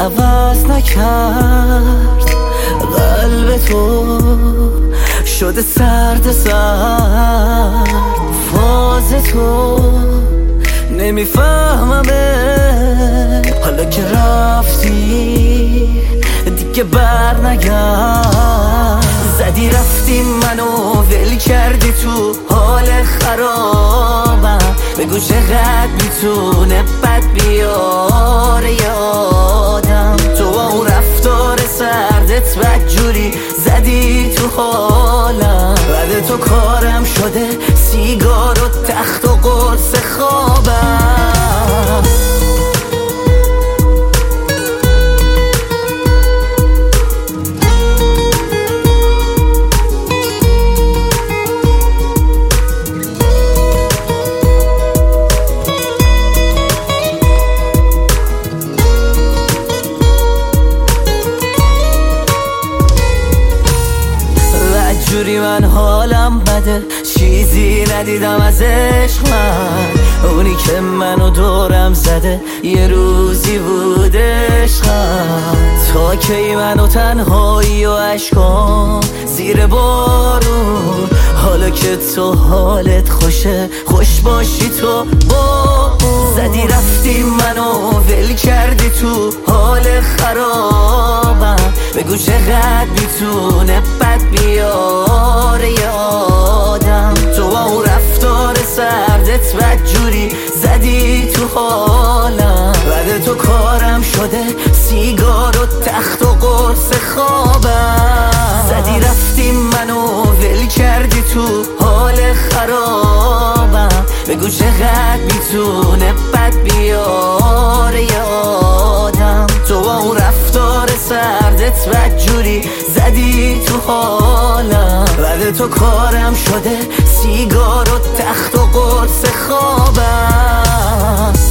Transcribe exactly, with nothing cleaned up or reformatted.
عوض نکرد قلب تو شده سرد سرد فاز تو نمیفهممه حالا که رفتی دیگه بر نگرد زدی رفتی منو ول کردی تو حال خرابم بگو چقدر میتونه بد بیاره یادم تو با اون رفتار سردت بدجوری زدی تو حالم بعد تو کارم شده سیگار و تخت و قرص خوابم جوری من حالم بده چیزی ندیدم از عشق من اونی که منو دورم زده یه روزی بود عشقم تا کی منو تنهایی و عشقام زیر بارون حالا که تو حالت خوشه خوش باشی تو با زدی رفتی منو ول کردی تو حال خرابم بگو چقدر میتونه بد بیاره یادم تو با اون رفتار سردت بدجوری زدی تو حالم بعد تو کارم شده سیگار و تخت و قرص خوابم زدی رفتی منو ول کردی تو حال خرابم بگو چقدر میتونه بد بیاره یادم تو با اون رفتار سردت بدجوری زدی تو حالم بعد تو کارم شده سیگار و تخت و قرص خوابم